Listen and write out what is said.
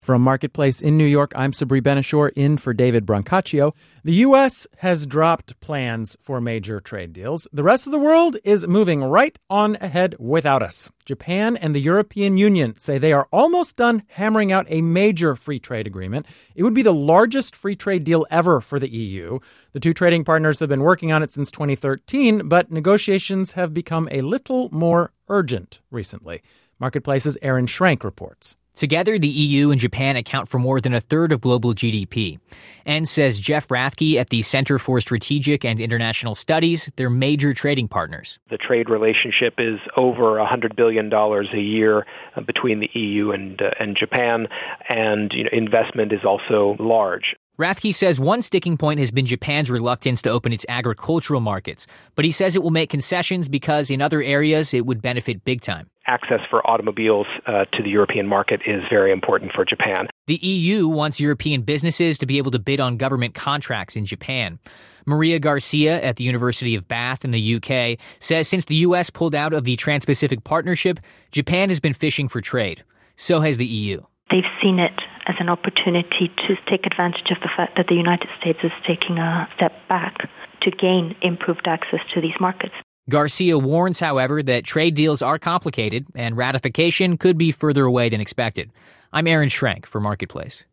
From Marketplace in New York, I'm Sabri Benishore in for David Brancaccio. The U.S. has dropped plans for major trade deals. The rest of the world is moving right on ahead without us. Japan and the European Union say they are almost done hammering out a major free trade agreement. It would be the largest free trade deal ever for the EU. The two trading partners have been working on it since 2013, but negotiations have become a little more urgent recently. Marketplace's Aaron Schrank reports. Together, the EU and Japan account for more than a third of global GDP. And says Jeff Rathke at the Center for Strategic and International Studies, they're major trading partners. The trade relationship is over $100 billion a year between the EU and Japan, and investment is also large. Rathke says one sticking point has been Japan's reluctance to open its agricultural markets, but he says it will make concessions because in other areas it would benefit big time. Access for automobiles to the European market is very important for Japan. The EU wants European businesses to be able to bid on government contracts in Japan. Maria Garcia at the University of Bath in the UK says since the US pulled out of the Trans-Pacific Partnership, Japan has been fishing for trade. So has the EU. They've seen it as an opportunity to take advantage of the fact that the United States is taking a step back to gain improved access to these markets. Garcia warns, however, that trade deals are complicated and ratification could be further away than expected. I'm Aaron Schrank for Marketplace.